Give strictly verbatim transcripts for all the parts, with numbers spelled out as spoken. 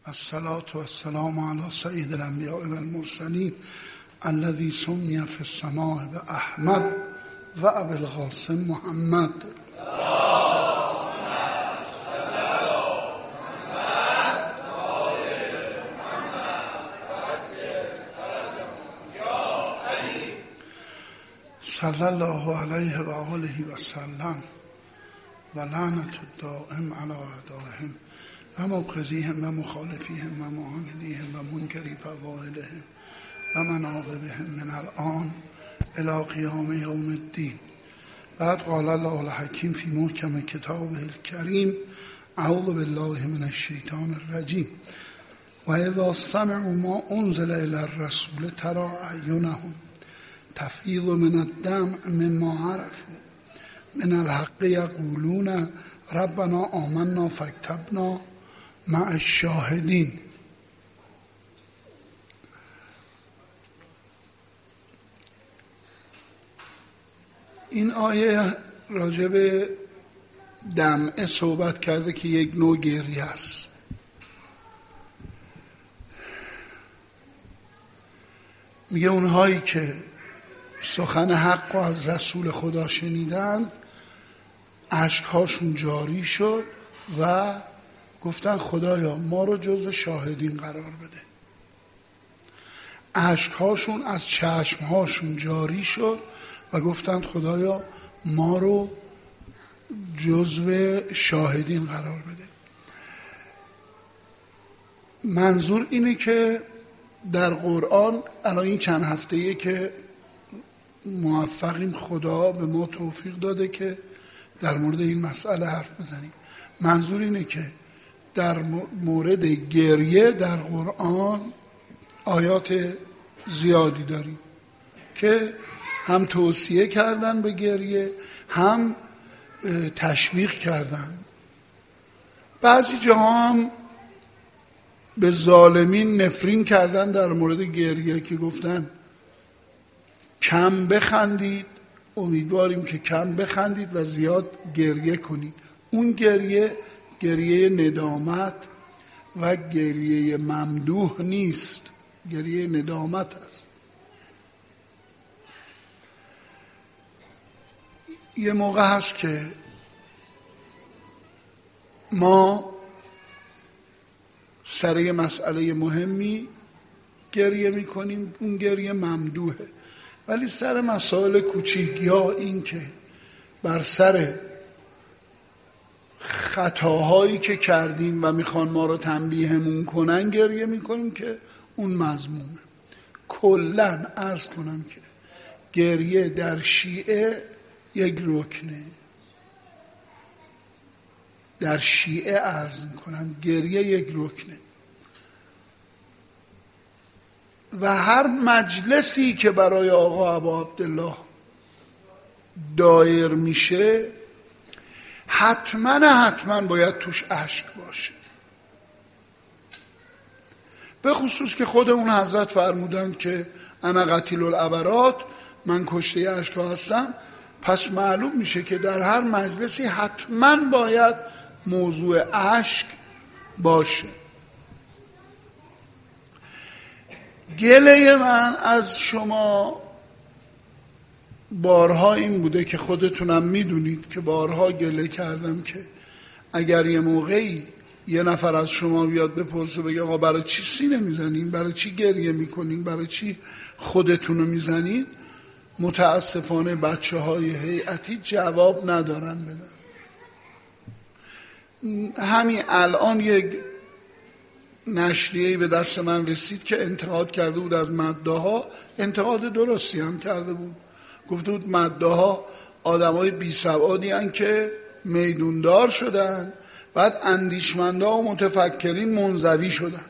الصلاة والسلام على سید الانبیاء والمرسلین الذی سمی فی السماء باحمد و ابی القاسم محمد. صلی الله علیه و آله و سلم و لعنت الدائم علی اعدائهم و مبغضیهم و مخالفیهم و معاندیهم و منکری فضائلهم و مناقبهم من الآن الی قیام یوم الدین. بعد قال الله الحکیم فی محکم کتابه الکریم اعوذ بالله من الشیطان الرجیم و اذا سمعوا ما انزل الی الرسول تری اعینهم تفیض من الدمع مما عرفوا من الحق یقولون ربنا آمنا فاکتبنا مع الشاهدین. این آیه راجع به دمعه صحبت کرده که یک نوع گریه است. میگه اونهایی که سخن حق از رسول خدا شنیدن اشکهاشون جاری شد و گفتن خدایا ما رو جزو شاهدین قرار بده. اشکهاشون از چشمهاشون جاری شد و گفتن خدایا ما رو جزو شاهدین قرار بده. منظور اینه که در قرآن الان این چند هفته‌ایه که موفقیم، خدا به ما توفیق داده که در مورد این مسئله حرف بزنیم. منظور اینه که در مورد گریه در قرآن آیات زیادی داریم که هم توصیه کردن به گریه هم تشویق کردن. بعضی جاها هم به ظالمین نفرین کردن در مورد گریه که گفتن کم بخندید، امیدواریم که کم بخندید و زیاد گریه کنید. اون گریه گریه ندامت و گریه ممدوح نیست، گریه ندامت است. یه موقع هست که ما سر یه مسئله مهمی گریه میکنیم، اون گریه ممدوحه، ولی سر مسائل کوچیک یا این که بر سر خطاهایی که کردیم و میخوان ما رو تنبیهمون کنن گریه میکنیم که اون مذمومه. کلن عرض کنم که گریه در شیعه یک رکنه. در شیعه عرض میکنم گریه یک رکنه و هر مجلسی که برای آقا ابا عبدالله دایر میشه حتما حتما باید توش اشک باشه. به خصوص که خود اون حضرت فرمودن که انا قتیل العبرات، من کشته اشک هستم. پس معلوم میشه که در هر مجلسی حتما باید موضوع اشک باشه. گله من از شما بارها این بوده که خودتونم میدونید که بارها گله کردم که اگر یه موقعی یه نفر از شما بیاد بپرسه بگه آقا برای چی سینه میزنین، برای چی گریه میکنین، برای چی خودتونو میزنین، متاسفانه بچه های هیئتی جواب ندارن بدن. همین الان یک نشریه‌ای به دست من رسید که انتقاد کرده بود از مداها، انتقاد درستی هم کرده بود. گفته بود مداها آدمای بی سوادی هستن که میدوندار شدن، بعد اندیشمندا و متفکرین منزوی شدن.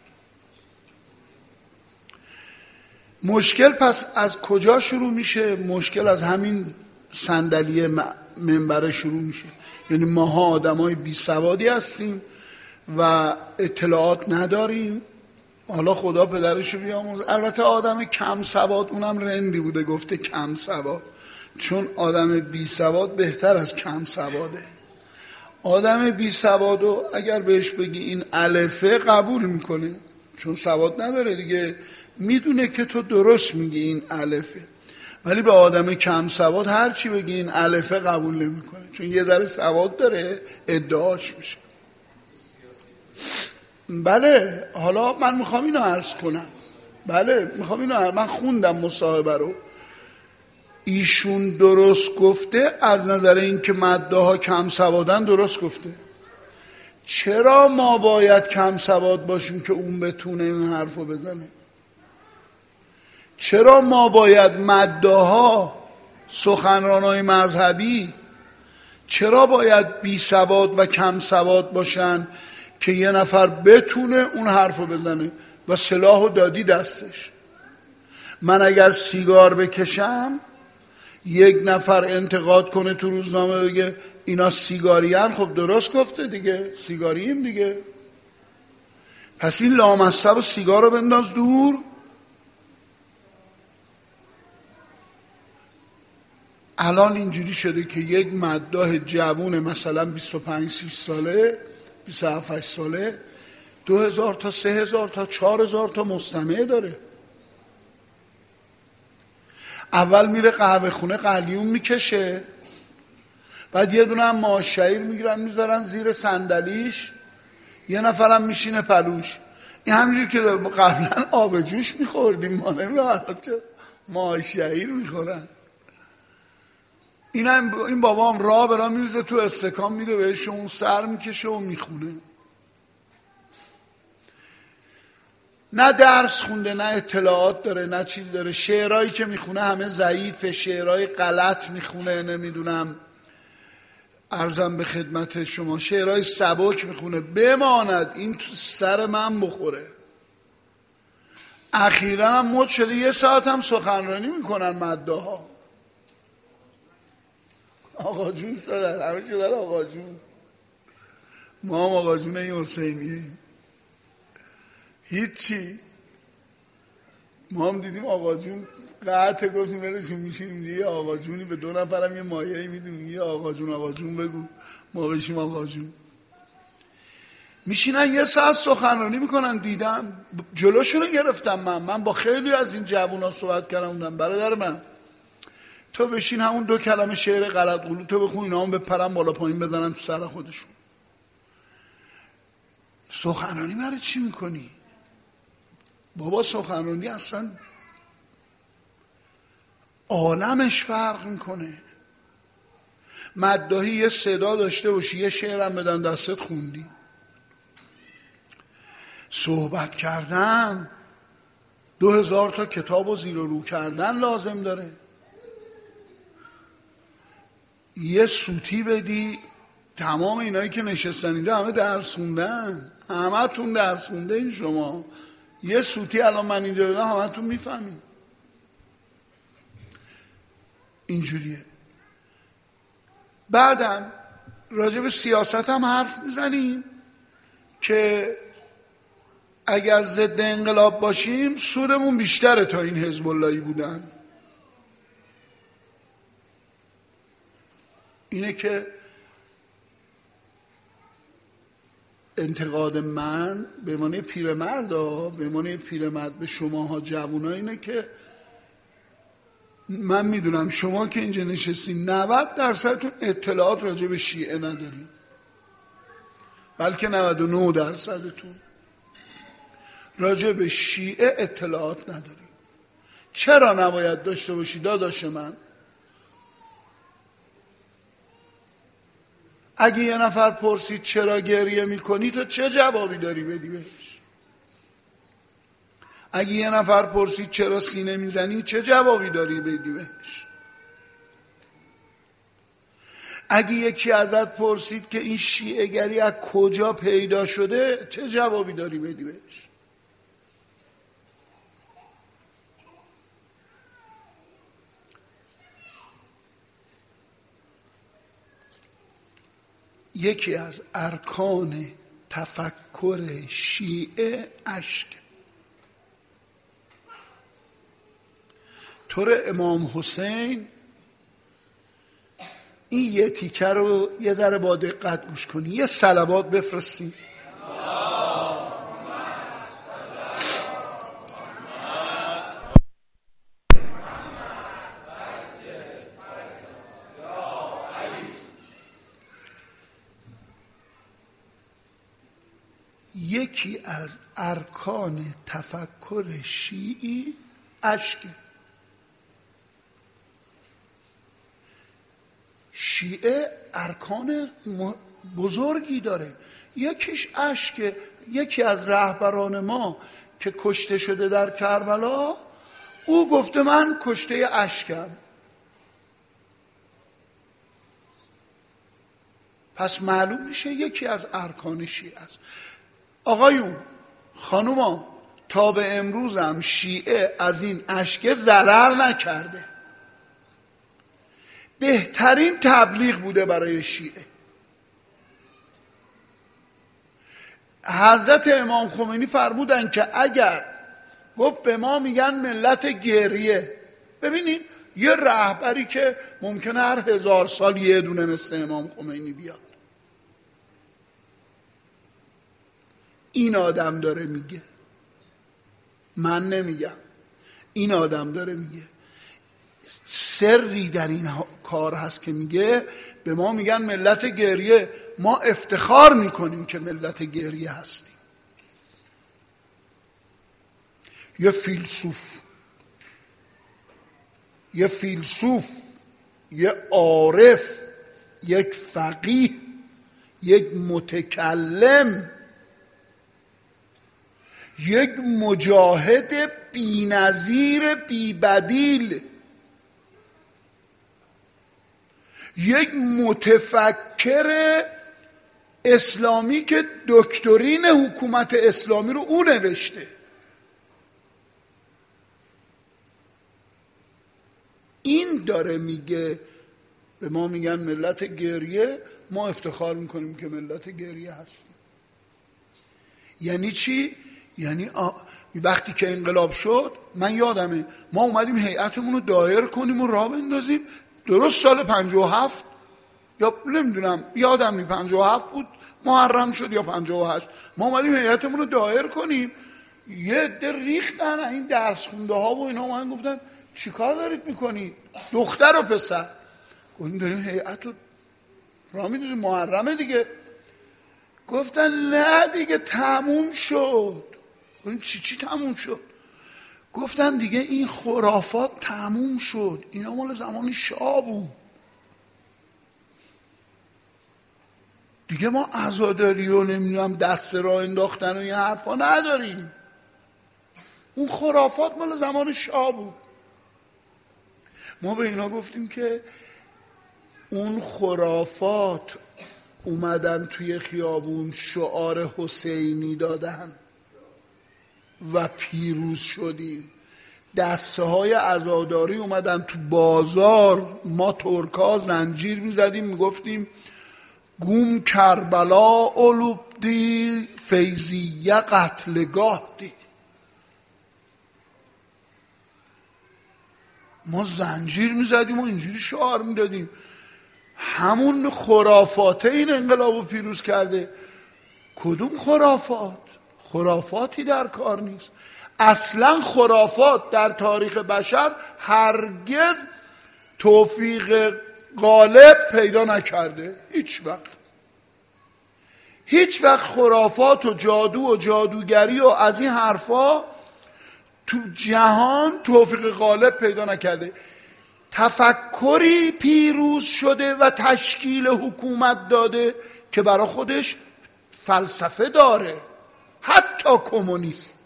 مشکل پس از کجا شروع میشه؟ مشکل از همین صندلی منبر شروع میشه. یعنی ماها آدمای بی سوادی هستیم و اطلاعات نداریم. حالا خدا پدرشو بیامرزه. البته آدم کم سواد اونم رندی بوده گفته کم سواد، چون آدم بی سواد بهتر از کم سواده. آدم بی سوادو اگر بهش بگی این الفه قبول میکنه، چون سواد نداره دیگه، میدونه که تو درست میگی این الفه. ولی به آدم کم سواد هر چی بگی این الفه قبول نمیکنه، چون یه ذره سواد داره ادعاش میشه. بله حالا من میخوام اینو عرض کنم، بله میخوام اینو عرض. من خوندم مصاحبه رو، ایشون درست گفته از نظر اینکه ماده ها کم سوادن درست گفته. چرا ما باید کم سواد باشیم که اون بتونه این حرفو بزنه؟ چرا ما باید ماده ها سخنرانای مذهبی چرا باید بی سواد و کم سواد باشن که یه نفر بتونه اون حرفو بزنه و سلاحو دادی دستش؟ من اگر سیگار بکشم یک نفر انتقاد کنه تو روزنامه بگه اینا سیگاریان، خب درست گفته دیگه، سیگاریم دیگه. پس این لامصب و سیگار رو بنداز دور. الان اینجوری شده که یک مداح جوون مثلا بیست و پنج سی ساله، بیست و هفت ساله، دو هزار تا سه هزار تا چهار هزار تا مستمع داره. اول میره قهوه خونه قلیون میکشه، بعد یه دونه هم ماهی شعیر میگیرن میذارن زیر صندلیش، یه نفرم میشینه پلوش. این همینجور که قبلا آب جوش میخوردیم ما، نمیدونم ماهی شعیر میخورن. این هم این بابا هم راه برا میرزه تو استکان میده بهش، اون سر میکشه و میخونه. نه درس خونده، نه اطلاعات داره، نه چیز داره. شعرهایی که میخونه همه ضعیفه، شعرهای غلط میخونه، نمیدونم عرضم به خدمت شما شعرهای سبک میخونه. بماند این تو سر من بخوره. اخیراً هم مد شده یه ساعت هم سخنرانی میکنن مده ها. آقا جون شدن، همه شدن آقا جون. ما هم آقا جون این حسینیه، هیچی. ما هم دیدیم آقا جون قطعه گفتیم برشون میشینیم دیگه آقا جونی به دو نفرم یه مایهی میدیم یه آقا جون آقا جون بگو، ما بشیم آقا جون. میشینن یه ساعت سخنرانی میکنن. دیدم جلوشونو گرفتم. من من با خیلی از این جوونا صحبت کردم، بودم برادر من تو بشین همون دو کلمه شعر غلط قلو تو بخون، اینا هم بپرن بالا پایین بزنن تو سر خودشون. سخنرانی برای چی میکنی؟ بابا سخنرانی اصلا عالمش فرق میکنه. مداحی یه صدا داشته باشی، یه شعرم بدن دستت خوندی. صحبت کردن دو هزار تا کتاب و زیر و رو کردن لازم داره. یه سوتی بدی، تمام اینایی که نشستن اینجا همه درس خوندن، همه تون درس خونده این شما. یه سوتی الان من اینجا بدم همه تون میفهمین. اینجوریه. بعدم راجع به سیاست هم حرف میزنیم که اگر ضد انقلاب باشیم سودمون بیشتره تا این حزب اللهی بودن. اینه که انتقاد من به معنی پیرمرد ها، به معنی پیرمرد به شماها جوونا اینه که من میدونم شما که اینجا نشستین نود درصدتون اطلاعات راجع به شیعه ندارین، بلکه نود و نه درصدتون راجع به شیعه اطلاعات ندارین. چرا نباید داشته باشی داداش من؟ اگه یه نفر پرسید چرا گریه میکنی تو چه جوابی داری بدی بهش؟ اگه یه نفر پرسید چرا سینه میزنی چه جوابی داری بدی بهش؟ اگه یکی ازت پرسید که این شیعه گری از کجا پیدا شده چه جوابی داری بدی بهش؟ یکی از ارکان تفکر شیعه اشک. طور امام حسین این یه تیکه رو یه ذره با دقت گوش کنی. یه صلوات بفرستیم. یکی از ارکان تفکر شیعی اشکه. شیعه ارکان بزرگی داره، یکیش اشکه. یکی از رهبران ما که کشته شده در کربلا، او گفته من کشته اشکم. پس معلوم میشه یکی از ارکان شیعه است. آقایون، خانوما، تا به امروز هم شیعه از این اشک ضرر نکرده. بهترین تبلیغ بوده برای شیعه. حضرت امام خمینی فرمودن که اگر گفت به ما میگن ملت گریه، ببینین یه رهبری که ممکنه هر هزار سال یه دونه مثل امام خمینی بیاد، این آدم داره میگه، من نمیگم، این آدم داره میگه. سری در این کار هست که میگه به ما میگن ملت گریه، ما افتخار میکنیم که ملت گریه هستیم. یه فیلسوف یه فیلسوف یه عارف، یک فقیه، یک متکلم، یک مجاهد بی‌نظیر بی‌بدیل، یک متفکر اسلامی که دکترین حکومت اسلامی رو او نوشته، این داره میگه به ما میگن ملت گریه، ما افتخار میکنیم که ملت گریه هستیم. یعنی چی؟ یعنی آ... وقتی که انقلاب شد، من یادمه ما اومدیم هیئتمون رو دایر کنیم و راه بندازیم، درست سال پنجاه و هفت یا نمیدونم یادم نی پنجاه و هفت بود محرم شد یا پنجاه و هشت، ما اومدیم هیئتمون رو دایر کنیم، یه عده ریختن این درس خونده ها و اینا، من گفتن چیکار دارید میکنید؟ دختر و پسر. گفتیم داریم هیئت رو راه میندازیم، محرمه دیگه. گفتن نه دیگه تموم شد. گفتیم چی چی تموم شد؟ گفتن دیگه این خرافات تموم شد، اینا مال زمان شاه بود، دیگه ما عزاداری و نمیدونم دست راه انداختن و این حرفا نداریم، اون خرافات مال زمان شاه بود. ما به اینا گفتیم که اون خرافات اومدن توی خیابون شعار حسینی دادن و پیروز شدیم. دسته های عزاداری اومدن تو بازار، ما ترکا زنجیر میزدیم میگفتیم گوم کربلا علوب دی فیضیه قتلگاه دی. ما زنجیر میزدیم و اینجوری شعار میدادیم. همون خرافات این انقلابو پیروز کرده. کدوم خرافات؟ خرافاتی در کار نیست. اصلا خرافات در تاریخ بشر هرگز توفیق غالب پیدا نکرده، هیچ وقت. هیچ وقت خرافات و جادو و جادوگری و از این حرفا تو جهان توفیق غالب پیدا نکرده. تفکری پیروز شده و تشکیل حکومت داده که برای خودش فلسفه داره، حتی کمونیست.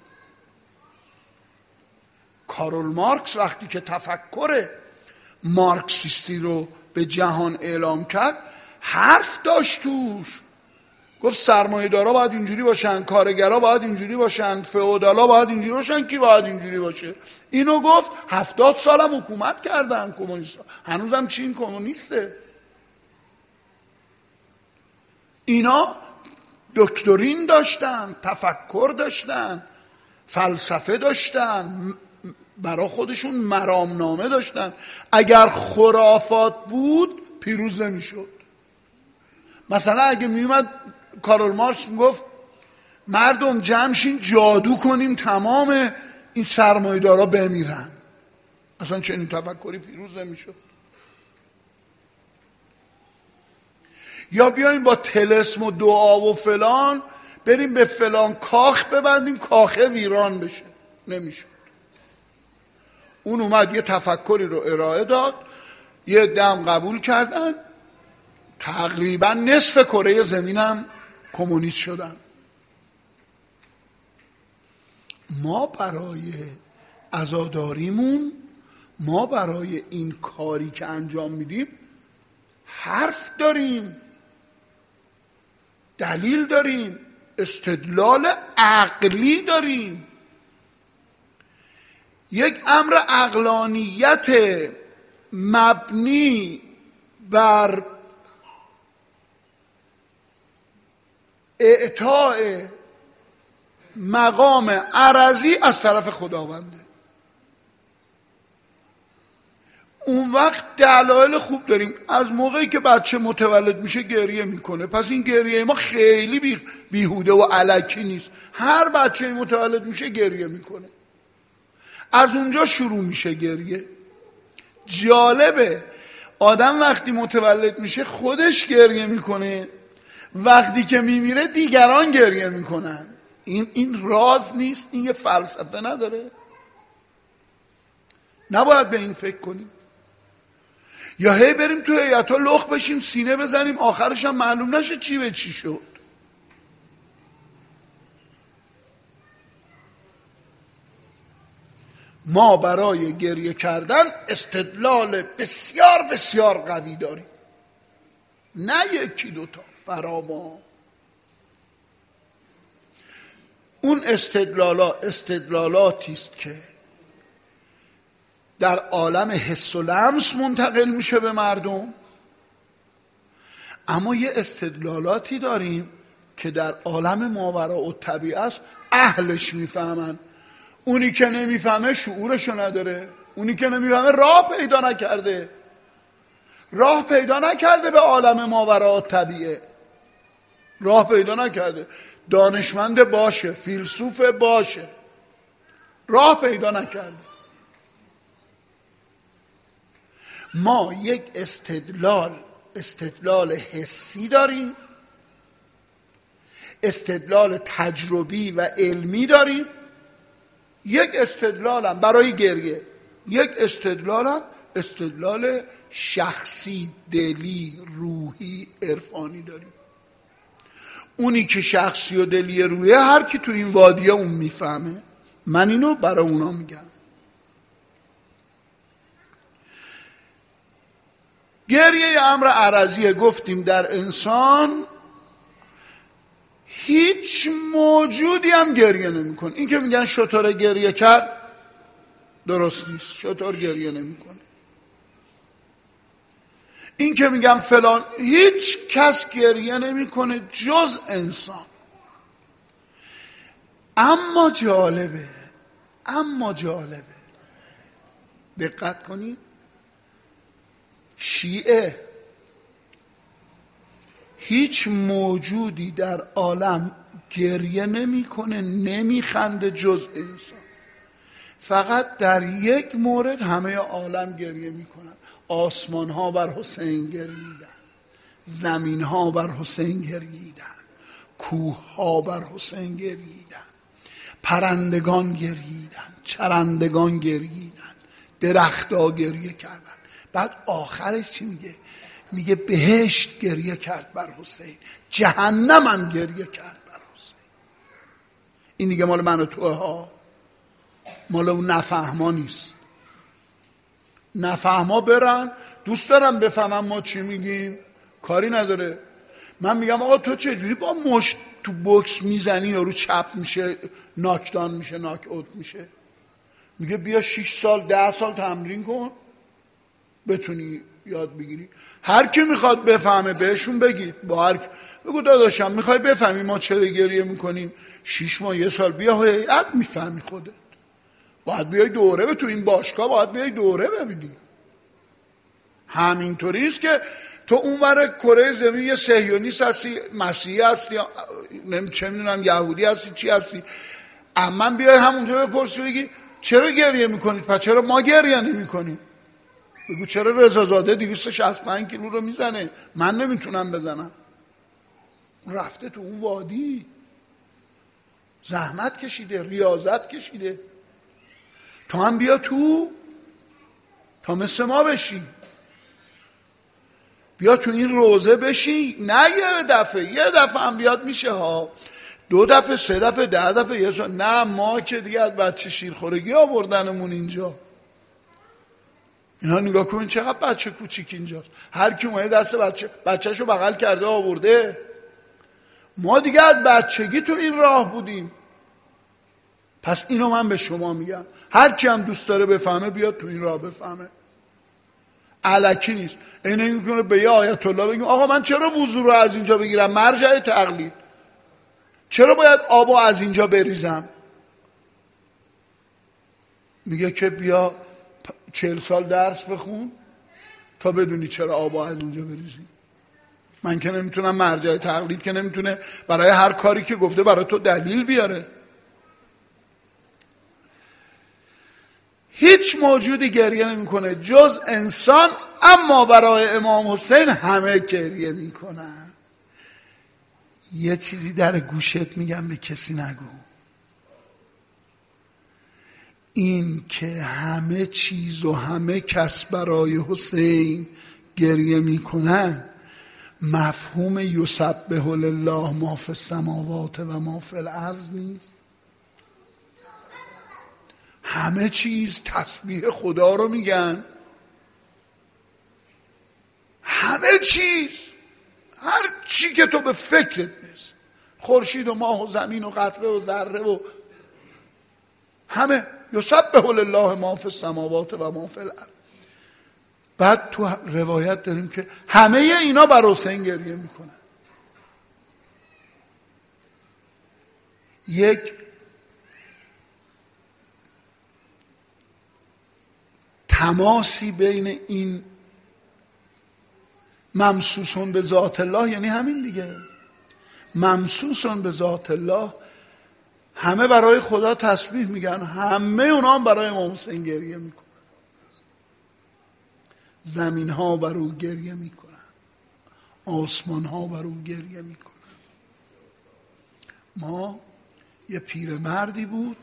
کارل مارکس وقتی که تفکر مارکسیستی رو به جهان اعلام کرد، حرف داشت توش. گفت سرمایه‌دارا باید اینجوری باشن، کارگرا باید اینجوری باشن، فئودالا باید اینجوری باشن، کی باید اینجوری باشه. اینو گفت. هفتاد سالم حکومت کردن کمونیست‌ها، هنوزم چین کمونیسته. اینا دکترین داشتن، تفکر داشتن، فلسفه داشتن، برای خودشون مرامنامه داشتن. اگر خرافات بود پیروز نمیشد. مثلا اگه میومد کارل مارکس میگفت مردم جمع شین جادو کنیم تمام این سرمایه‌دارا بمیرن، اصلا چنین تفکری پیروز نمیشد. یا بیایم با طلسم و دعا و فلان بریم به فلان کاخ ببندیم کاخه ویران بشه، نمیشد. اون اومد یه تفکری رو ارائه داد، یه دم قبول کردن، تقریبا نصف کره زمینم کمونیست شدن. ما برای عزاداریمون، ما برای این کاری که انجام میدیم حرف داریم، دلیل داریم، استدلال عقلی داریم. یک امر عقلانیت مبنی بر اعطاء مقام عرضی از طرف خداونده. اون وقت دلایل خوب داریم. از موقعی که بچه متولد میشه گریه میکنه، پس این گریه ما خیلی بی بیهوده و الکی نیست. هر بچه متولد میشه گریه میکنه، از اونجا شروع میشه گریه. جالبه آدم وقتی متولد میشه خودش گریه میکنه، وقتی که میمیره دیگران گریه میکنن. این این راز نیست؟ این یه فلسفه نداره؟ نباید به این فکر کنیم؟ یا هی بریم تو هیئت‌ها لخ بشیم سینه بزنیم آخرش هم معلوم نشه چی به چی شد؟ ما برای گریه کردن استدلال بسیار بسیار قوی داریم، نه یکی دوتا، فراوان. اون استدلالا استدلالاتی است که در عالم حس و لمس منتقل میشه به مردم، اما یه استدلالاتی داریم که در عالم ماوراء الطبیعه است، اهلش میفهمن. اونی که نمیفهمه شعورشو نداره، اونی که نمیفهمه راه پیدا نکرده، راه پیدا نکرده به عالم ماوراء الطبیعه، راه پیدا نکرده. دانشمند باشه، فیلسوف باشه، راه پیدا نکرده. ما یک استدلال استدلال حسی داریم، استدلال تجربی و علمی داریم، یک استدلالم برای گریه، یک استدلالم استدلال شخصی، دلی، روحی، عرفانی داریم. اونی که شخصی و دلی روحیه هر کی تو این وادیه اون میفهمه. من اینو برای اونا میگم. گریه امر عرضیه. گفتیم در انسان هیچ موجودی هم گریه نمیکنه. این که میگن شتر گریه کرد درست نیست، شتر گریه نمیکنه. این که میگم فلان، هیچ کس گریه نمیکنه جز انسان. اما جالبه اما جالبه دقت کنید، شیعه هیچ موجودی در عالم گریه نمیکنه، نمیخنده جز انسان. فقط در یک مورد همه عالم گریه میکنن. آسمان ها بر حسین گرییدن، زمین ها بر حسین گرییدن، کوه ها بر حسین گرییدن، پرندگان گرییدن، چرندگان گرییدن، درخت‌ها گریه کردن. بعد آخرش چی میگه؟ میگه بهشت گریه کرد بر حسین، جهنم هم گریه کرد بر حسین. این دیگه مال من و توه ها، مال اون نفهما نیست. نفهما برن، دوست دارم بفهمم ما چی میگیم، کاری نداره. من میگم آقا تو چجوری با مشت تو بوکس میزنی یارو چپ میشه، ناکدان میشه، ناک اوت میشه؟ میگه بیا شش سال ده سال تمرین کن بتونی یاد بگیری. هر کی میخواد بفهمه بهشون بگید، با هر بگو داداشم میخوای بفهمی ما چرا گریه میکنیم، شش ماه یه سال بیا هیئت میفهمی خودت. باید بیای دوره به تو این باشگاه، باید بیای دوره ببینی. همینطوری است که تو اونور کره زمین یه صهیونیست هستی، مسیحی هستی، چه میدونم یهودی هستی، چی هستی، اما بیای همونجا بپرسی بگی چرا گریه میکنید؟ پس چرا ما گریه نمیکنیم؟ بگو چرا رضازاده دویست و شصت و پنج کیلو رو میزنه من نمیتونم بزنم؟ رفته تو اون وادی، زحمت کشیده، ریاضت کشیده. تو هم بیا تو تا مثل ما بشی، بیا تو این روزه بشی. نه یه دفعه، یه دفعه هم بیاد میشه ها، دو دفعه، سه دفعه، ده دفعه، یه سال. نه ما که دیگه از بچه شیرخورگی آوردنمون اینجا. اینا نگاه کن چقدر بچه کوچیک اینجاست، هر کی اومده دست بچه بچه‌شو بغل کرده آورده. ما دیگه از بچگی تو این راه بودیم. پس اینو من به شما میگم، هر کی هم دوست داره بفهمه بیاد تو این راه بفهمه، الکی نیست. اینه میکنه به یه آیت الله بگیم آقا من چرا وضو رو از اینجا بگیرم؟ مرجع تقلید. چرا باید آبو از اینجا بریزم؟ میگه که بیا چهل سال درس بخون تا بدونی چرا آبو از اونجا بریزی. من که نمیتونم، مرجع تقلید که نمیتونه برای هر کاری که گفته برای تو دلیل بیاره. هیچ موجودی گریه نمیکنه جز انسان، اما برای امام حسین همه گریه میکنن. یه چیزی در گوشت میگم به کسی نگو، این که همه چیز و همه کس برای حسین گریه میکنن مفهوم یسبح لله ما فی السماوات و ما فی الارض نیست. همه چیز تسبیح خدا رو میگن، همه چیز، هر چی که تو به فکرت نیست، خورشید و ماه و زمین و قطره و ذره و همه یسبح لله ما فی السماوات و ما فی الارض. بعد تو روایت داریم که همه اینا بر حسین گریه میکنن. یک تماسی بین این ممسوسون به ذات الله، یعنی همین دیگه، ممسوسون به ذات الله، همه برای خدا تسبیح میگن، همه اونا هم برای امام حسین گریه میکنن. زمین ها بر او گریه میکنن، آسمان ها بر او گریه میکنن. ما یه پیرمردی بود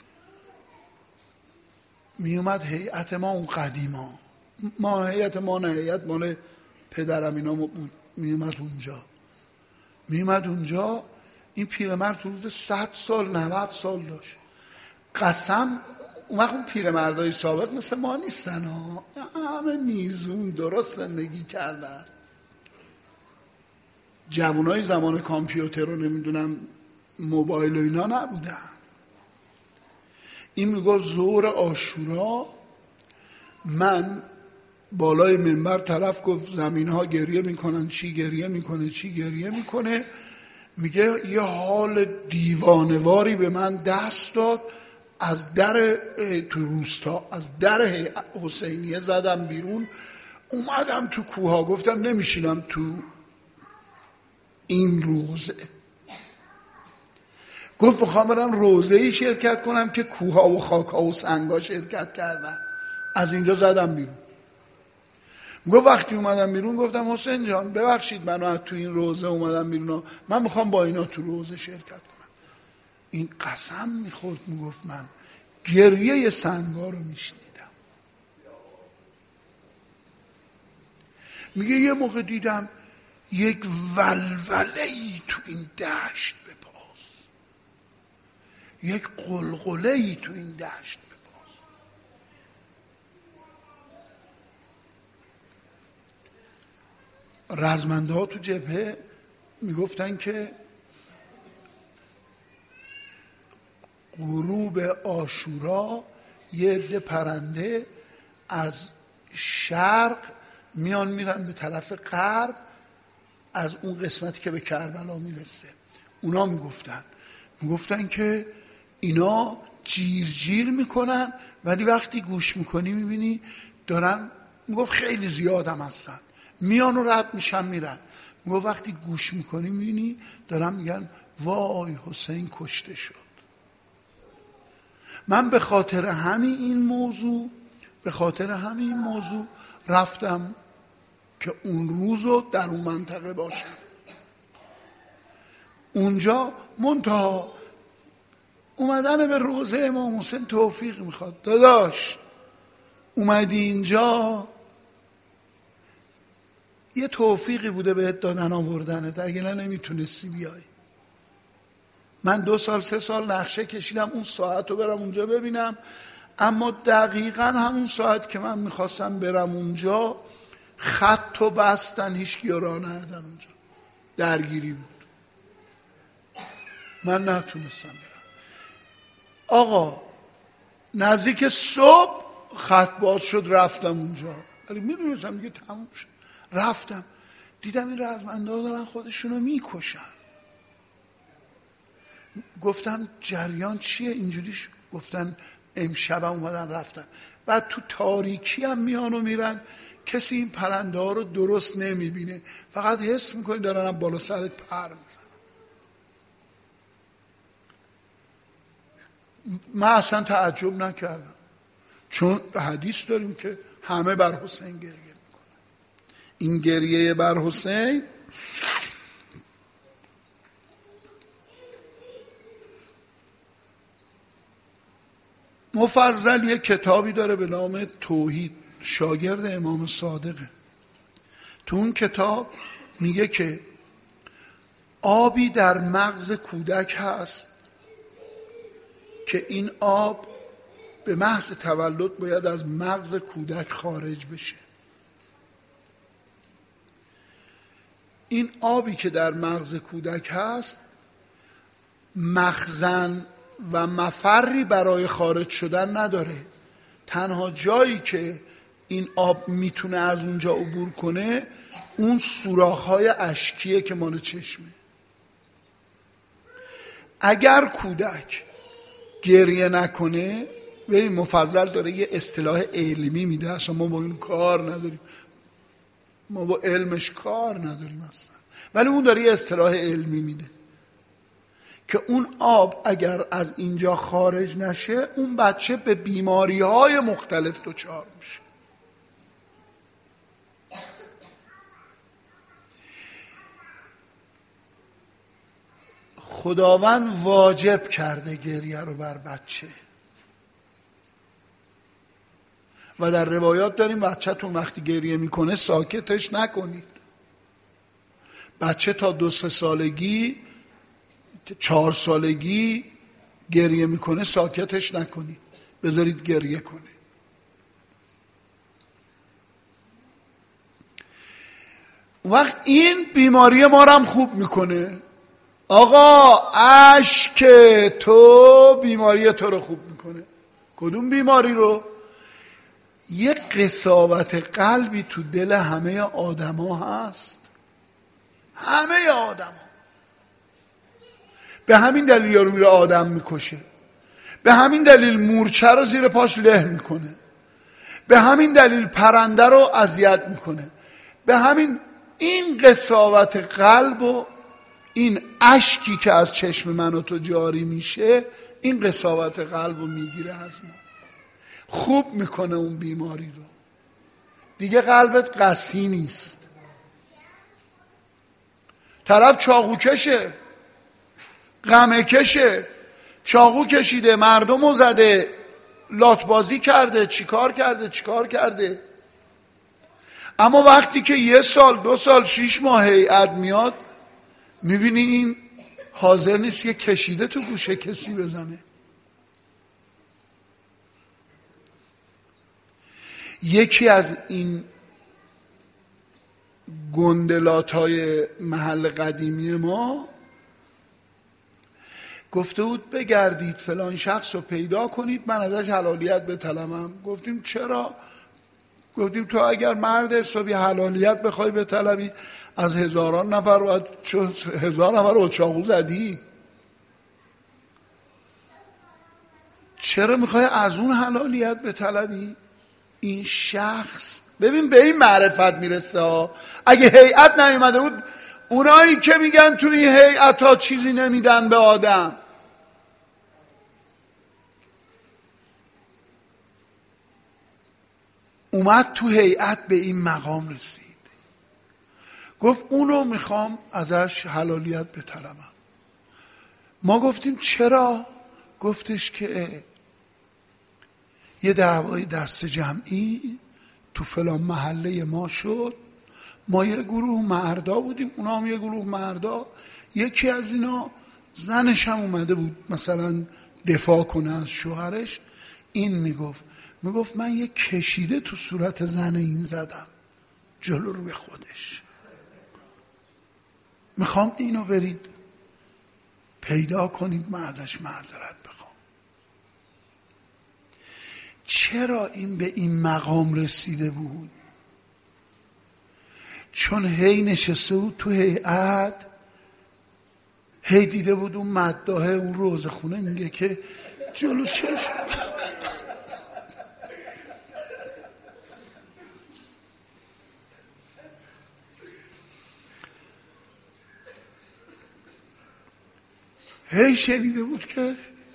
میومد هیئت ما، اون قدیما، ما هیئت ما نه، هیئت مال پدرم اینا بود، میومد اونجا میومد اونجا این پیرمرد حدود صد سال نود سال داشت. قسم اون وقت اون پیرمردای سابق مثل ما نیستن ها، همه میزون درست زندگی کردن. جوانای زمان کامپیوتر رو نمیدونم موبایل و اینا نبودن. این میگه ظهر عاشورا من بالای منبر طرف گفت زمین ها گریه میکنن، چی گریه میکنه چی گریه میکنه. میگه یه حال دیوانواری به من دست داد، از در تو روستا از در حسینیه زدم بیرون، اومدم تو کوها، گفتم نمیشینم تو این روزه. گفت میخوام برم روزه‌ای شرکت کنم که کوها و خاک‌ها و سنگ‌ها شرکت کردن، از اینجا زدم بیرون. گفت وقتی اومدم بیرون گفتم حسین جان ببخشید منو از تو این روزه اومدم بیرون، من میخوام با اینا تو روزه شرکت کنم. این قسم میخورد، میگفت من گریه سنگ‌ها رو میشنیدم. میگه یه موقع دیدم یک ولوله‌ای تو این دشت بپاس، یک قلقله‌ای تو این دشت بپاس. رزمنده ها تو جبهه میگفتن که غروب عاشورا یه عده پرنده از شرق میان میرن به طرف غرب، از اون قسمتی که به کربلا میرسه. اونا میگفتن میگفتن که اینا جیر جیر میکنن، ولی وقتی گوش میکنی میبینی دارن، میگفت خیلی زیادم هستن، میان و رد میشن میرن. میگه وقتی گوش میکنی میبینی دارن میگن وای حسین کشته شد. من به خاطر همین این موضوع به خاطر همین این موضوع رفتم که اون روزو در اون منطقه باشم. اونجا منتها اومدن به روضه امام حسین توفیق میخواد. داداش اومدی اینجا یه توفیقی بوده بهت دادن آوردنت، اگه نه نمیتونستی بیای. من دو سال سه سال نقشه کشیدم اون ساعت رو برم اونجا ببینم، اما دقیقا همون ساعت که من میخواستم برم اونجا خط و بستن، هیچ کی راه ندادن اونجا، درگیری بود، من نتونستم برم. آقا نزدیک صبح خط باز شد رفتم اونجا، ولی میدونستم دیگه تموم شد. رفتم دیدم این رزمنده دارن خودشونو میکشن. گفتم جریان چیه اینجوری شد؟ گفتن امشب هم اومدن رفتن. بعد تو تاریکی هم میان و میرن، کسی این پرنده ها رو درست نمیبینه، فقط حس میکنی دارن هم بالا سرت پر میزن. من اصلا تعجب نکردم، چون حدیث داریم که همه بر حسین گریه میکنن. این گریه بر حسین مفضل یک کتابی داره به نام توحید، شاگرد امام صادقه. تو اون کتاب میگه که آبی در مغز کودک هست که این آب به محض تولد باید از مغز کودک خارج بشه. این آبی که در مغز کودک هست مخزن و مفری برای خارج شدن نداره. تنها جایی که این آب میتونه از اونجا عبور کنه اون سوراخ‌های اشکیه که مال چشمه. اگر کودک گریه نکنه، و این مفضل داره یه اصطلاح علمی میده، اصلا ما با این کار نداریم، ما با علمش کار نداریم اصلا، ولی اون داره یه اصطلاح علمی میده که اون آب اگر از اینجا خارج نشه اون بچه به بیماری‌های مختلف دچار میشه. خداوند واجب کرده گریه رو بر بچه و در روایات داریم بچه‌تون وقتی گریه میکنه ساکتش نکنید. بچه تا دو سه سالگی چهار سالگی گریه میکنه ساکتش نکنید، بذارید گریه کنه. وقت این بیماری ما رو هم خوب میکنه. آقا اشک تو بیماری تو رو خوب میکنه. کدوم بیماری رو؟ یه قساوت قلبی تو دل همه آدما هست، همه آدما. به همین دلیل یارو میره آدم میکشه، به همین دلیل مورچه رو زیر پاش له میکنه، به همین دلیل پرنده رو اذیت میکنه، به همین این قساوت قلب و این اشکی که از چشم من و تو جاری میشه این قساوت قلب رو میگیره از ما، خوب میکنه اون بیماری رو. دیگه قلبت قسی نیست. طرف چاقو کشه، غمه کشه، چاقو کشیده، مردمو زده، لاتبازی کرده، چیکار کرده چیکار کرده اما وقتی که یه سال دو سال شیش ماه هیئت میاد میبینی این حاضر نیست که کشیده تو گوشه کسی بزنه. یکی از این گندلاتای محل قدیمی ما گفته بود بگردید فلان شخص رو پیدا کنید من ازش حلالیت بطلبم. گفتیم چرا؟ گفتیم تو اگر مرد حسابی حلالیت بخوای بطلبی از هزاران نفر باید هزار نفر رو چاقو زدی، چرا میخوای از اون حلالیت بطلبی؟ این شخص ببین به این معرفت میرسه ها. اگه هیئت نیومده بود، اونایی که میگن تو این هیئت ها چیزی نمیدن به آدم، اومد تو هیئت به این مقام رسید، گفت اونو میخوام ازش حلالیت بطلبم. ما گفتیم چرا؟ گفتش که یه دعوای دست جمعی تو فلان محله ما شد، ما یه گروه مردا بودیم، اونا هم یه گروه مردا، یکی از اینا زنش هم اومده بود مثلا دفاع کنه از شوهرش. این میگفت میگفت من یه کشیده تو صورت زن این زدم جلو رو به خودش، میخوام اینو برید پیدا کنید من ازش معذرت بخوام. چرا این به این مقام رسیده بود؟ چون هی نشسته بود تو هیئت، هی دیده بود اون مداحه اون روزخونه میگه که جلو چشم هی شنیده بود که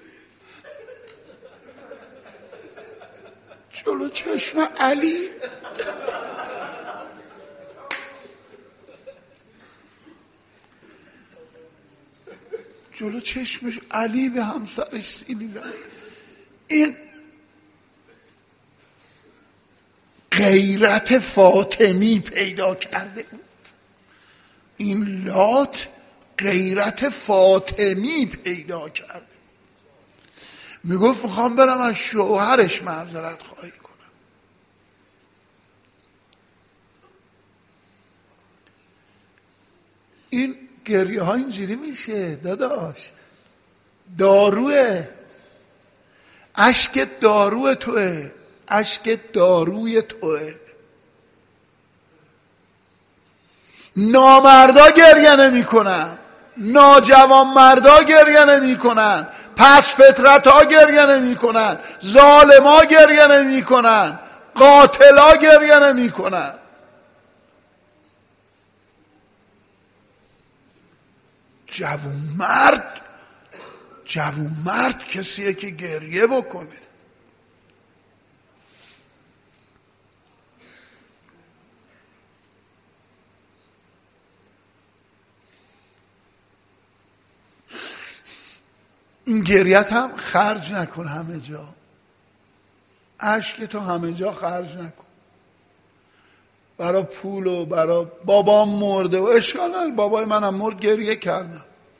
جلو چشم علی جلو چشمش علی به همسرش سیلی زد. این غیرت فاطمی پیدا کرده بود، این لات غیرت فاطمی پیدا کرده. میگفت میخوام برم از شوهرش معذرت خواهی کنم. این گریه ها اینجوری میشه داداش، داروه، اشک داروی توه، اشک داروی توه. نامردا گریه نمی کنن، ناجوان مردا گریه نمی کنن، پس فطرت ها گریه نمی کنن، ظالم ها گریه نمی کنن، قاتل ها گریه نمی کنن. جوون مرد جوون مرد کسیه که گریه بکنه. این گریت هم خرج نکن همه جا، اشک تو همه جا خرج نکن. برای پول و برای بابام مرده و اشکال نداره، بابای منم مرد گریه کردم.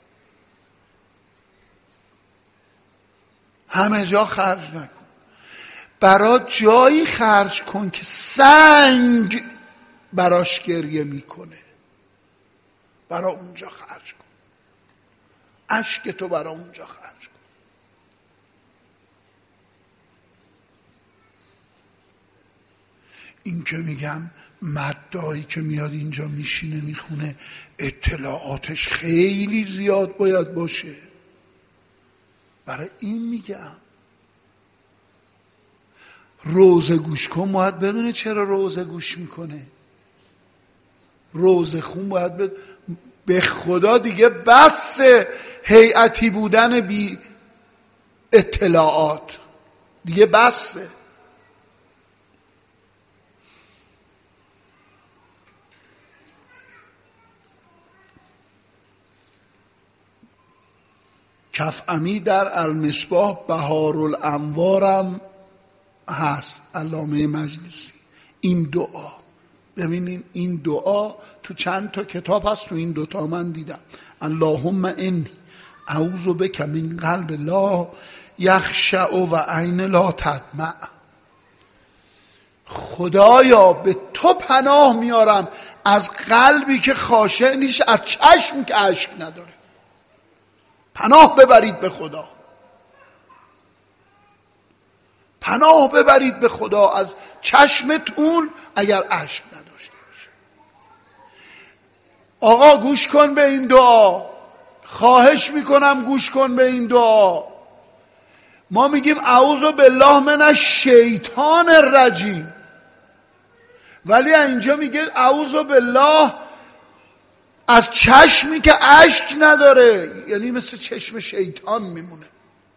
همه جا خرج نکن، برای جایی خرج کن که سنگ براش گریه میکنه، برای اونجا خرج کن، اشک تو برای اونجا خرج کن. این که میگم مدایی که میاد اینجا میشینه میخونه اطلاعاتش خیلی زیاد باید باشه، برای این میگم روزه گوش کن باید بدونه چرا روزه گوش میکنه، روزه خون باید بدونه. به خدا دیگه بس هیئتی بودن بی اطلاعات، دیگه بسه. کفعمی در المصباح بهارالانوارم هست، علامه مجلسی. این دعا ببینین، این دعا تو چند تا کتاب هست، تو این دوتا من دیدم. اللهم انی اعوذ بک من قلب لا یخشع و عین لا تدمع. خدایا به تو پناه میارم از قلبی که خاشع نیست، از چشم که اشک نداره. پناه ببرید به خدا، پناه ببرید به خدا از چشمتون اگر اشک نداشته باشه. آقا گوش کن به این دعا، خواهش میکنم گوش کن به این دعا. ما میگیم اعوذ بالله من الشیطان الرجیم، ولی اینجا میگه اعوذ بالله از چشمی که اشک نداره، یعنی مثل چشم شیطان میمونه.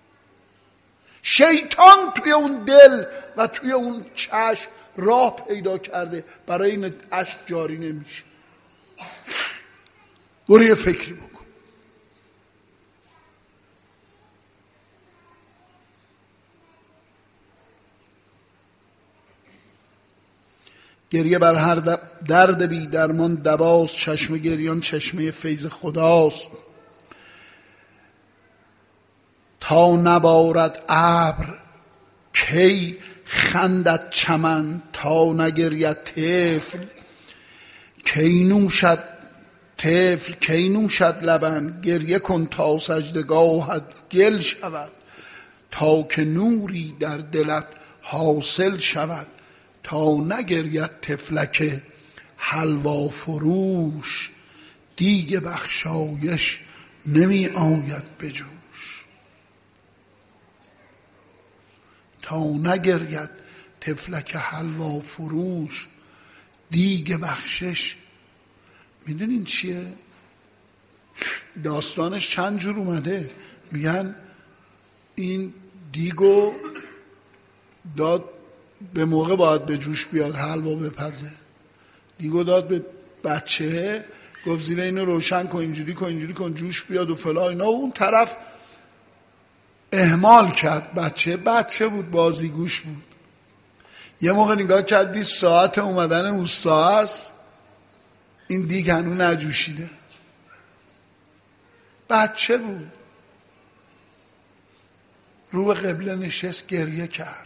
شیطان توی اون دل و توی اون چشم راه پیدا کرده، برای این اشک جاری نمیشه. برو یه فکری بکن. گریه بر هر درد بی درمان دواست، چشم گریان چشمه فیض خداست. تا نبارد ابر کی خندد چمن، تا نگرید طفل کی نوشد طفل کی نوشد لبن. گریه کن تا سجدگاهت گل شود، تا که نوری در دلت حاصل شود. تا نگرید طفلک حلوا فروش، دیگ بخشایش نمی آید به جوش. تا نگرید طفلک حلوا فروش، دیگ بخشش. میدونین چیه؟ داستانش چند جور اومده. میگن این دیگو داد به موقع باید به جوش بیاد، حلوا بپزه. دیگو داد به بچه، گفت زیر اینو روشن کن، اینجوری کن اینجوری کن جوش بیاد و فلا اینا. و اون طرف اهمال کرد. بچه بچه بود، بازیگوش بود. یه موقع نگاه کردی ساعت اومدن اوستا هست، این دیگ هنو نجوشیده. بچه بود. رو به قبله نشست گریه کرد.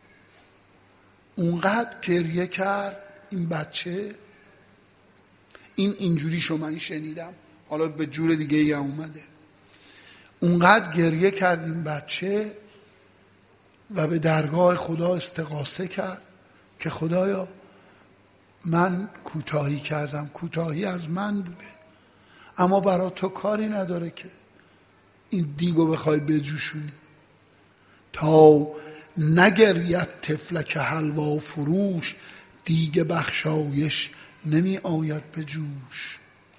اونقدر گریه کرد این بچه، این اینجوریشو من شنیدم، حالا به جور دیگه ای هم اومده. اونقدر گریه کرد این بچه و به درگاه خدا استغاثه کرد که خدایا من کوتاهی کردم، کوتاهی از من بوده، اما برای تو کاری نداره که این دیگو بخوای بجوشونی. تا نگرید طفلک حلوا فروش، دیگ بخشایش نمی آید به جوش.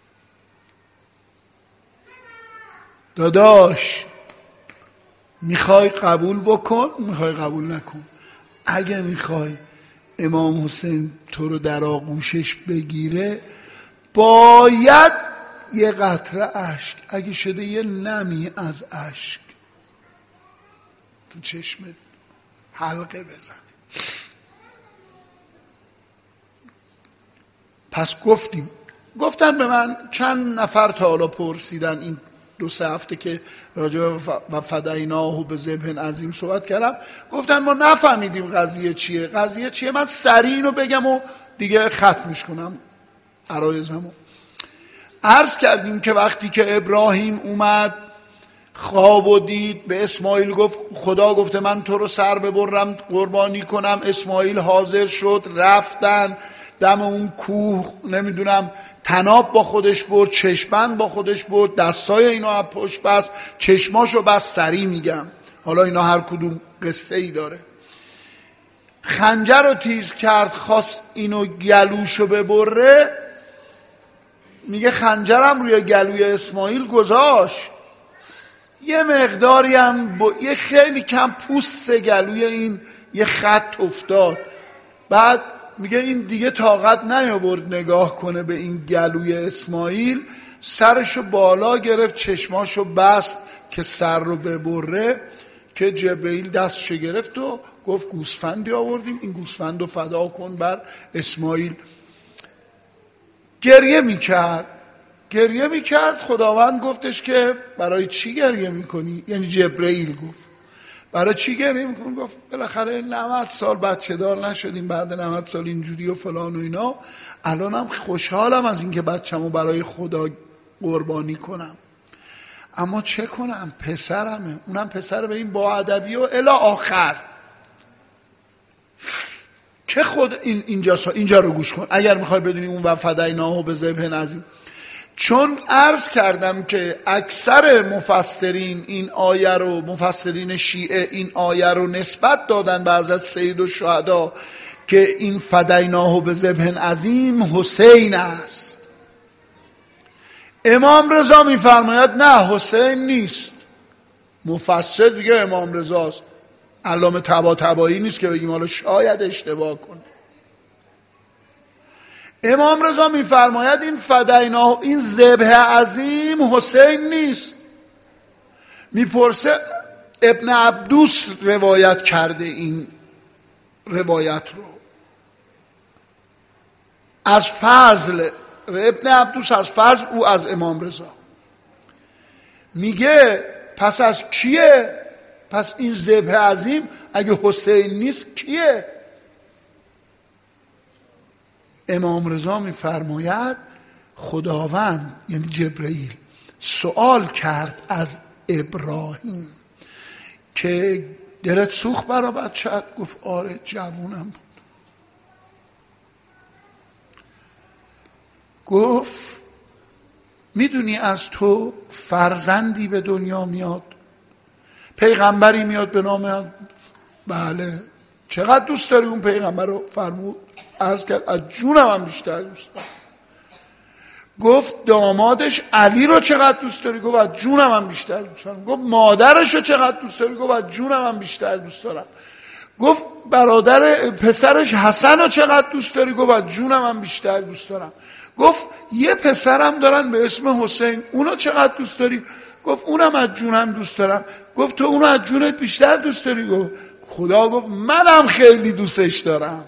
داداش میخوای قبول بکن، میخوای قبول نکن. اگه میخوای امام حسین تو رو در آغوشش بگیره، باید یه قطره اشک، اگه شده یه نمی از اشک تو چشمت حلقه بزن. پس گفتیم گفتن به من چند نفر تا حالا پرسیدن این دو سه هفته که راجع و فدیناه به ذبح عظیم صحبت کردم، گفتن ما نفهمیدیم قضیه چیه. قضیه چیه؟ من سریع اینو بگم و دیگه ختمش کنم عرایزمو. عرض کردیم که وقتی که ابراهیم اومد خواب و دید، به اسماعیل گفت خدا گفته من تو رو سر ببرم قربانی کنم. اسماعیل حاضر شد، رفتن دم اون کوه، نمیدونم تناب با خودش برد، چشمند با خودش برد، دستای اینو از پشت بست، چشماشو بس. سری میگم، حالا اینا هر کدوم قصه ای داره. خنجر رو تیز کرد، خواست اینو گلوشو ببره. میگه خنجرم روی گلوی اسماعیل گذاشت، یه مقداری هم با... یه خیلی کم پوست گلوی این یه خط افتاد. بعد میگه این دیگه طاقت نیاورد نگاه کنه به این گلوی اسماعیل، سرشو بالا گرفت، چشماشو بست که سر رو ببره، که جبرئیل دستشو گرفت و گفت گوسفندی آوردیم، این گوسفندو فدا کن بر اسماعیل. گریه میکرد گریه میکرد خداوند گفتش که برای چی گریه میکنی؟ یعنی جبرئیل گفت برای چی گریه میکنی؟ گفت بالاخره نود سال بچه دار نشدیم، بعد نود سال اینجوری و فلان و اینا، الانم خوشحالم از اینکه بچه‌مو برای خدا قربانی کنم، اما چه کنم پسرمه، اونم پسر به این با ادبی و الی آخر. که خود این اینجا اینجا رو گوش کن اگر میخوای بدونی اون و فدیناه به ذبح عظیم. چون عرض کردم که اکثر مفسرین این آیه رو، مفسرین شیعه این آیه رو نسبت دادن به حضرت سید الشهدا که این فدیناه به ذبح عظیم حسین است. امام رضا میفرماید نه حسین نیست. مفسر دیگه امام رضاست، علامه طباطبایی نیست که بگیم حالا شاید اشتباه کنه. امام رضا میفرماید این فدیناه، این ذبح عظیم حسین نیست. میپرسه ابن عبدوس روایت کرده این روایت رو از فضل، ابن عبدوس از فضل، او از امام رضا. میگه پس از کیه؟ پس این ذبح عظیم اگه حسین نیست کیه؟ امام رضا میفرماید خداوند یعنی جبرئیل سوال کرد از ابراهیم که دلت سوخت برا بچه‌ت؟ گفت آره جوونم بود. گفت میدونی از تو فرزندی به دنیا میاد، پیغمبری میاد به نام، بله، چقدر دوست داری اون پیغمبر رو؟ فرمود عرض کرد از جونم هم بیشتر دوست دارم. گفت دامادش علی رو چقدر دوست داری؟ گفت از جونم هم بیشتر دوست دارم. گفت مادرش رو چقدر دوست داری؟ گفت از جونم هم بیشتر دوست دارم. گفت برادر پسرش حسن رو چقدر دوست داری؟ گفت از جونم هم بیشتر دوست دارم. گفت یه پسرم دارن به اسم حسین، اونو چقدر دوست داری؟ گفت اونم از جونم دوست دارم. گفت تو اونو از جونت بیشتر دوست داری؟ گفت خدا گفت منم خیلی دوستش دارم.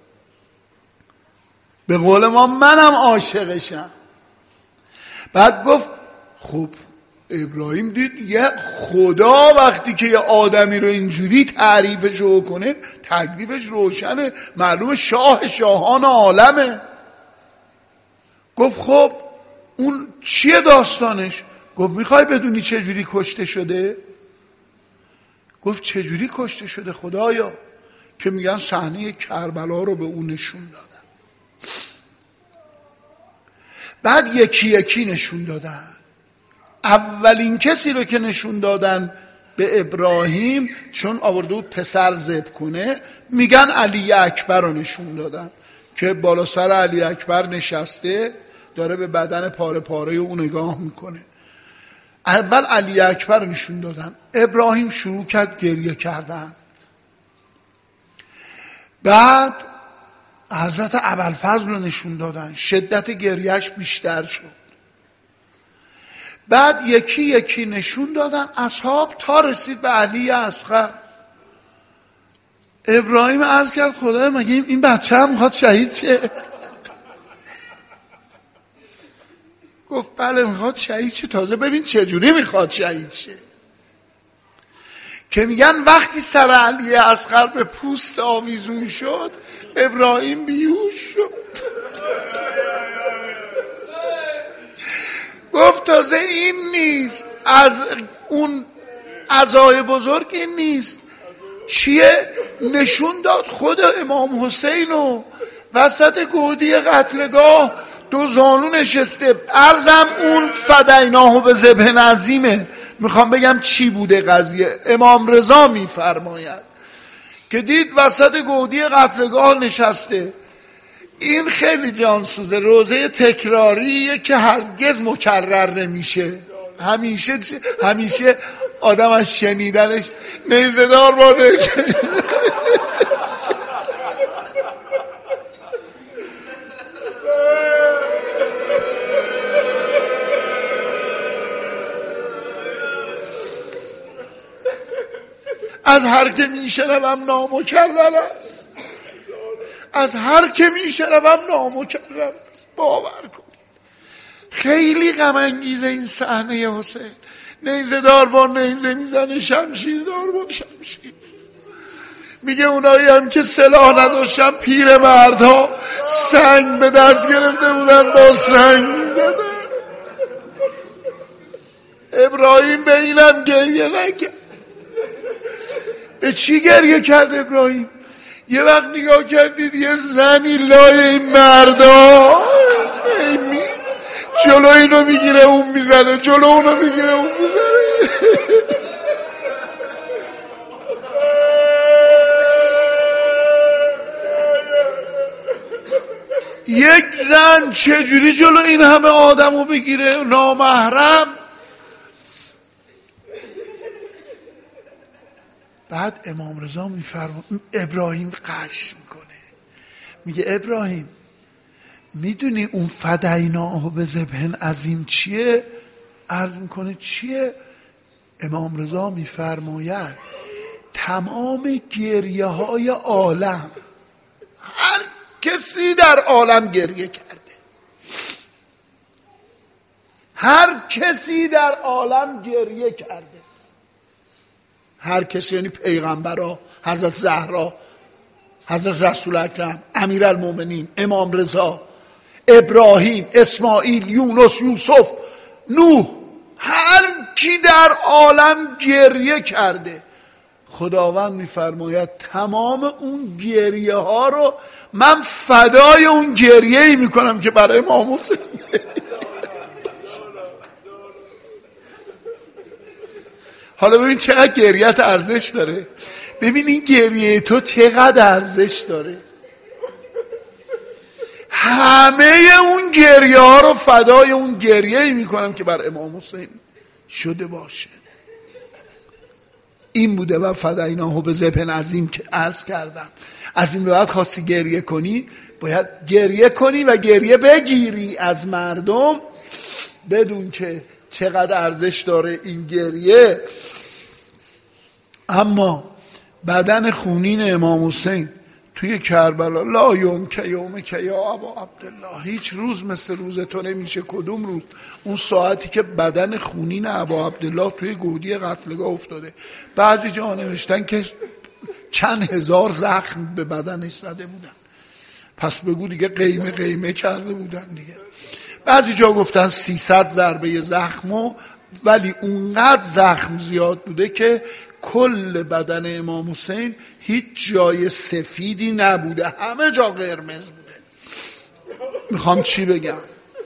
به قول ما منم عاشقشم. بعد گفت خب ابراهیم دید یه خدا وقتی که یه آدمی رو اینجوری تعریفش رو کنه تکلیفش روشنه، معلوم شاه شاهان عالمه. گفت خب اون چیه داستانش؟ گفت میخوای بدونی چجوری کشته شده؟ گفت چجوری کشته شده خدایا؟ که میگن صحنه کربلا رو به اون نشون دادن. بعد یکی یکی نشون دادن. اولین کسی رو که نشون دادن به ابراهیم، چون آورده بود پسر ذبح کنه، میگن علی اکبر رو نشون دادن که بالا سر علی اکبر نشسته داره به بدن پاره پاره اون نگاه میکنه. اول علی اکبر رو نشون دادن. ابراهیم شروع کرد گریه کردن. بعد حضرت ابوالفضل رو نشون دادن، شدت گریهش بیشتر شد. بعد یکی یکی نشون دادن اصحاب تا رسید به علی اصغر. ابراهیم عرض کرد خدای مگه این بچه هم میخواد شهید شه؟ گفت بله میخواد شهید شه. تازه ببین چجوری میخواد شهید شه که میگن وقتی سر علی اصغر به پوست آویزون شد ابراهیم بیهوش شد. گفت تازه این نیست، از اون عزای بزرگ این نیست. چیه؟ نشون داد خود امام حسین و وسط گودی قتلگاه دو زانو نشسته. عرضم اون فدیناه به ذبح عظیمه. میخوام بگم چی بوده قضیه. امام رضا میفرماید که دید وسط گودی قتلگاه نشسته. این خیلی جانسوزه، روزه تکراریه که هرگز مکرر نمیشه. همیشه همیشه آدم از شنیدنش نیزدار با نیزه. از هر که میشنوم نامکرر است، از هر که میشنوم نامکرر است. باور کنید خیلی غم انگیزه این صحنه حسین. نیزه دار با نیزه میزنه، شمشیر دار با شمشیر. میگه اونایی هم که سلاح نداشتن پیر مردها سنگ به دست گرفته بودن با سنگ میزدن. ابراهیم به اینم گریه نکرد. به چی گریه کرد ابراهیم؟ یه وقت نگاه کردید یه زنی لای این مردا می... جلو اینو میگیره اون میزنه، جلو اونو میگیره اون میزنه. یک زن چجوری جلو این همه آدمو بگیره نامحرم؟ بعد امام رضا میفرما ابراهیم قش میکنه، میگه ابراهیم میدونی اون فدیناه به ذبح عظیم چیه؟ عرض میکنه چیه؟ امام رضا میفرماید تمام گریه های عالم، هر کسی در عالم گریه کرده، هر کسی در عالم گریه کرده، هر کسی یعنی پیغمبرها، حضرت زهرا، حضرت رسول اکرم، امیرالمومنین، امام رضا، ابراهیم، اسماعیل، یونس، یوسف، نوح، هر کی در عالم گریه کرده. خداوند میفرماید تمام اون گریه ها رو من فدای اون گریه ای میکنم که برای امام حسین. حالا ببین چقدر گریت ارزش داره، ببین این گریه تو چقدر ارزش داره. همه اون گریه ها رو فدای اون گریه ای میکنم که بر امام حسین شده باشه. این بوده و فدیناه به ذبح عظیم که عرض کردم. از این به بعد خواستی گریه کنی باید گریه کنی و گریه بگیری از مردم، بدون که چقدر ارزش داره این گریه. اما بدن خونین امام حسین توی کربلا لا یوم که یوم که یا ابا عبدالله، هیچ روز مثل روز تو نمیشه. کدوم روز؟ اون ساعتی که بدن خونین ابا عبدالله توی گودی قتلگاه افتاده. بعضی جا نوشتن که چند هزار زخم به بدنش زده بودن، پس بگو دیگه قیمه قیمه کرده بودن دیگه. بعضی جا گفتن سیصد ضربه زخمو، ولی اونقدر زخم زیاد بوده که کل بدن امام حسین هیچ جای سفیدی نبوده، همه جا قرمز بوده. میخوام چی بگم؟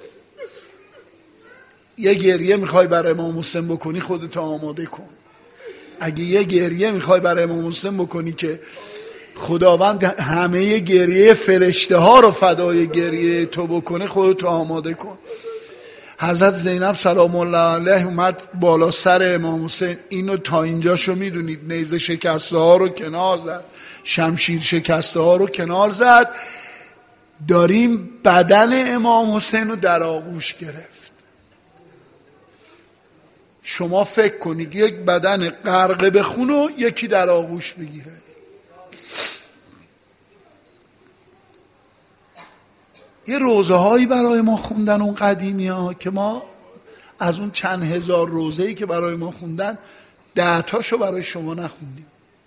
یه گریه میخوای برای امام حسین بکنی خودت آماده کن. اگه یه گریه میخوای برای امام حسین بکنی که خداوند همه گریه فرشته ها رو فدای گریه تو بکنه، خودت آماده کن. حضرت زینب سلام الله علیه اومد بالا سر امام حسین، اینو تا اینجاشو میدونید، نیزه شکسته ها رو کنار زد، شمشیر شکسته ها رو کنار زد، داریم بدن امام حسین رو در آغوش گرفت. شما فکر کنید یک بدن غرق به خون رو یکی در آغوش بگیره. یه روزه هایی برای ما خوندن اون قدیمی ها که ما از اون چند هزار روزه ای که برای ما خوندن ده تاشو برای شما نخوندیم.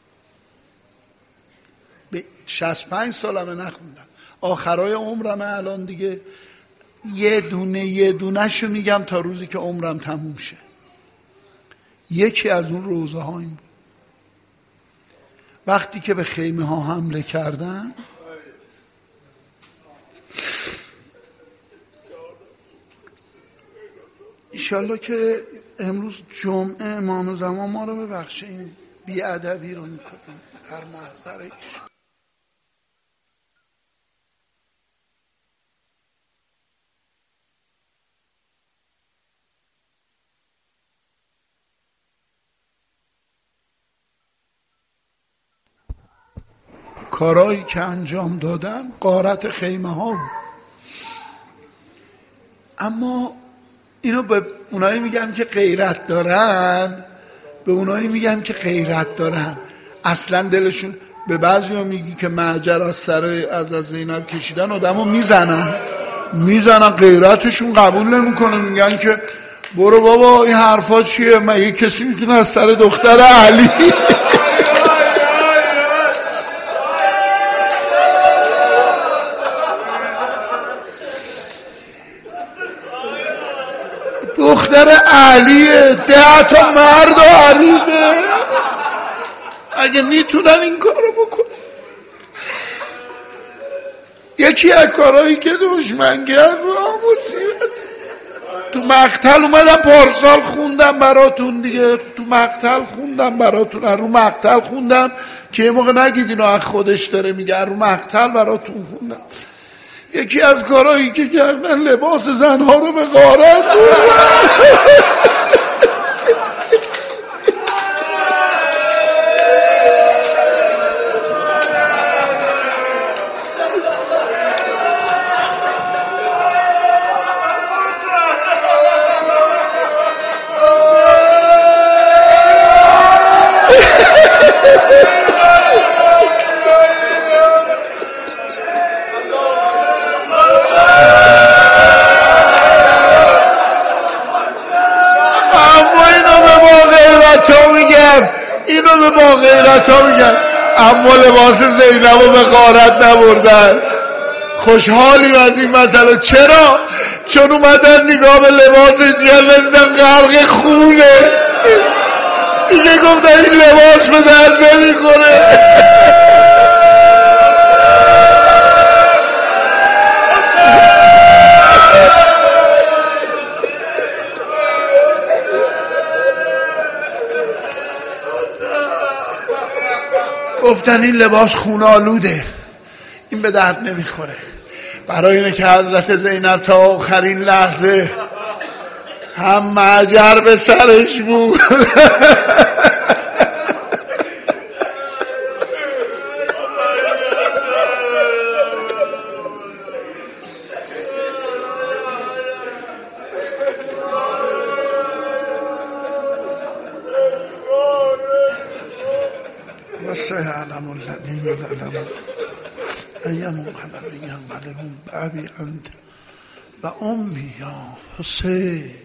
به شصت و پنج سالمه نخوندم، آخرای عمرمه الان دیگه. یه دونه یه دونه شو میگم تا روزی که عمرم تموم شه. یکی از اون روزه ها این بود، وقتی که به خیمه ها حمله کردن، ایشالله که امروز جمعه امام زمان ما رو ببخشه این بیادبی رو میکنیم در محضر ایشون. کارایی که انجام دادن غارت خیمه ها بود. اما اینو به اونایی میگم که غیرت دارن، به اونایی میگم که غیرت دارن اصلا دلشون، به بعضی ها میگی که معجر از سر از از زینب کشیدن آدم ها میزنن میزنن غیرتشون قبول نمیکنه، میگن که برو بابا این حرفا چیه، مگه کسی میتونه از سر دختر علی دختر علیه، ده تا مرد و علیه، اگه میتونن این کارو بکن. یکی از کارهایی که دشمن کرد و مصیبت، تو مقتل اومدم پارسال خوندم براتون دیگه، تو مقتل خوندم براتون، رو مقتل خوندم که یه موقع نگید اینو از خودش داره میگه، رو مقتل براتون خوندم. یکی از کارهایی که کردن لباس زنها رو به غارت اینو به با غیرت ها میگن. اما لباس زینب رو به غارت نبردن. خوشحالیم از این مسئله. چرا؟ چون اومدن نگاه به لباسش کردن دیدن غرق خونه، دیگه گفتن این لباس به درد نمیخوره. گفتن این لباس خونالوده، این به درد نمیخوره. برای اینه که حضرت زینب تا آخرین لحظه هم معجر به سرش بود وسيعلم الذين ظلموا أي منقلب ينقلبون بأبي أنت وأمي يا حسين.